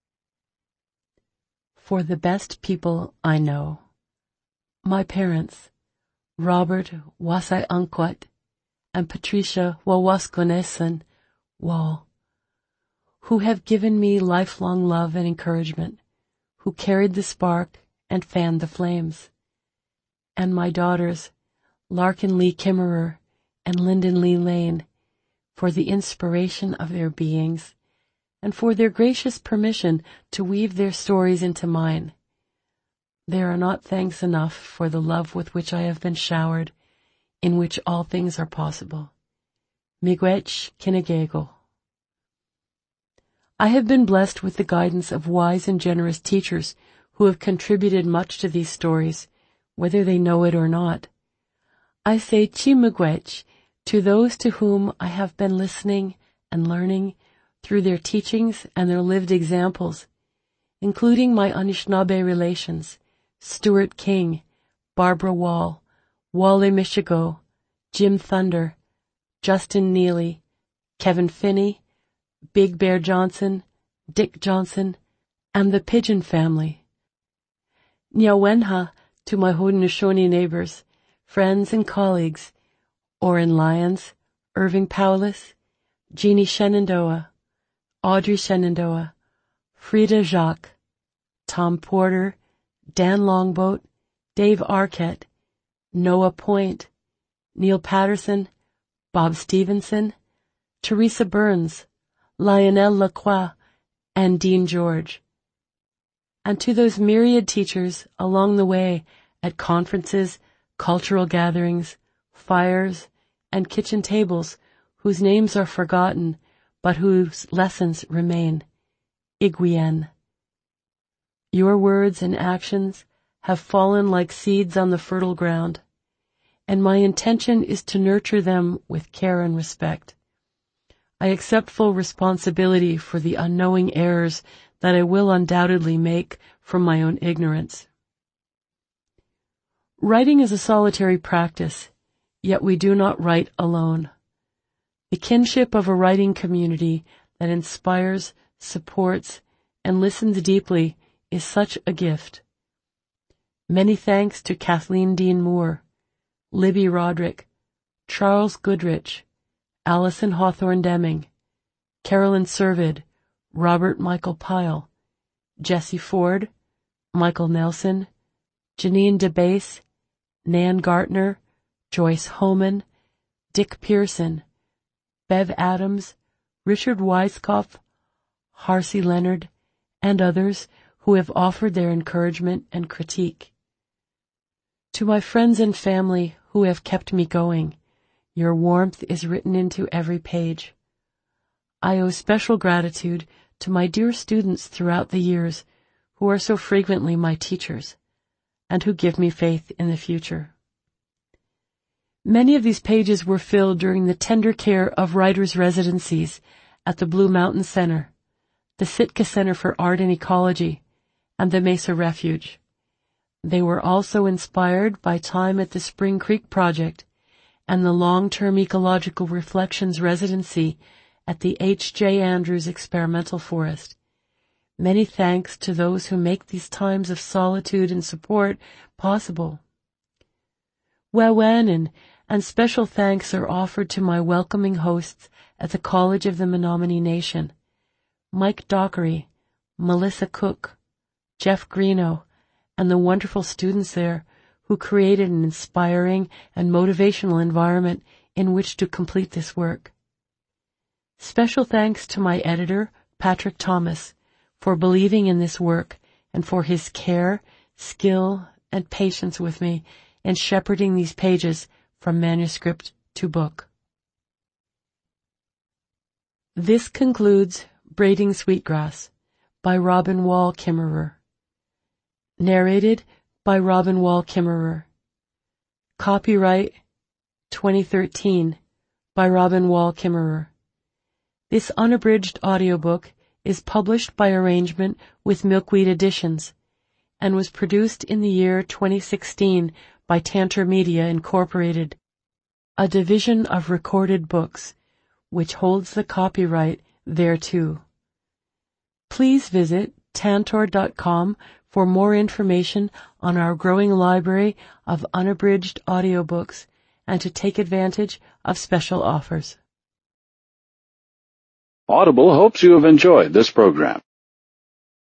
For the best people I know, my parents, Robert Wasai Unquat and Patricia Wawaskonesan Wall, who have given me lifelong love and encouragement, who carried the spark and fanned the flames, and my daughters, Larkin Lee Kimmerer and Lyndon Lee Lane, for the inspiration of their beings, and for their gracious permission to weave their stories into mine. There are not thanks enough for the love with which I have been showered, in which all things are possible. Miigwech Kinagego. I have been blessed with the guidance of wise and generous teachers who have contributed much to these stories, whether they know it or not. I say Chimigwech to those to whom I have been listening and learning through their teachings and their lived examples, including my Anishinaabe relations, Stuart King, Barbara Wall, Wally Michigo, Jim Thunder, Justin Neely, Kevin Finney, Big Bear Johnson, Dick Johnson, and the Pigeon family. Nyawenha to my Haudenosaunee neighbors, friends and colleagues, Oren Lyons, Irving Powless, Jeannie Shenandoah, Audrey Shenandoah, Frida Jacques, Tom Porter, Dan Longboat, Dave Arquette, Noah Point, Neil Patterson, Bob Stevenson, Teresa Burns, Lionel Lacroix, and Dean George. And to those myriad teachers along the way at conferences, cultural gatherings, fires, and kitchen tables whose names are forgotten but whose lessons remain. Igwien. Your words and actions have fallen like seeds on the fertile ground, and my intention is to nurture them with care and respect. I accept full responsibility for the unknowing errors that I will undoubtedly make from my own ignorance. Writing is a solitary practice, yet we do not write alone. The kinship of a writing community that inspires, supports, and listens deeply is such a gift. Many thanks to Kathleen Dean Moore, Libby Roderick, Charles Goodrich, Allison Hawthorne Deming, Carolyn Servid, Robert Michael Pyle, Jesse Ford, Michael Nelson, Janine DeBase, Nan Gartner, Joyce Homan, Dick Pearson, Bev Adams, Richard Weiskopf, Harsey Leonard, and others who have offered their encouragement and critique. To my friends and family who who have kept me going. Your warmth is written into every page. I owe special gratitude to my dear students throughout the years who are so frequently my teachers and who give me faith in the future. Many of these pages were filled during the tender care of writers' residencies at the Blue Mountain Center, the Sitka Center for Art and Ecology, and the Mesa Refuge. They were also inspired by time at the Spring Creek Project and the long-term ecological reflections residency at the H J Andrews Experimental Forest. Many thanks to those who make these times of solitude and support possible. Wewenen and special thanks are offered to my welcoming hosts at the College of the Menominee Nation, Mike Dockery, Melissa Cook, Jeff Greeno, and the wonderful students there who created an inspiring and motivational environment in which to complete this work. Special thanks to my editor, Patrick Thomas, for believing in this work and for his care, skill, and patience with me in shepherding these pages from manuscript to book. This concludes Braiding Sweetgrass by Robin Wall Kimmerer. Narrated by Robin Wall Kimmerer. Copyright twenty thirteen by Robin Wall Kimmerer. This unabridged audiobook is published by arrangement with Milkweed Editions and was produced in the year twenty sixteen by Tantor Media Incorporated, a division of Recorded Books, which holds the copyright thereto. Please visit tantor dot com for more information on our growing library of unabridged audiobooks and to take advantage of special offers. Audible hopes you have enjoyed this program.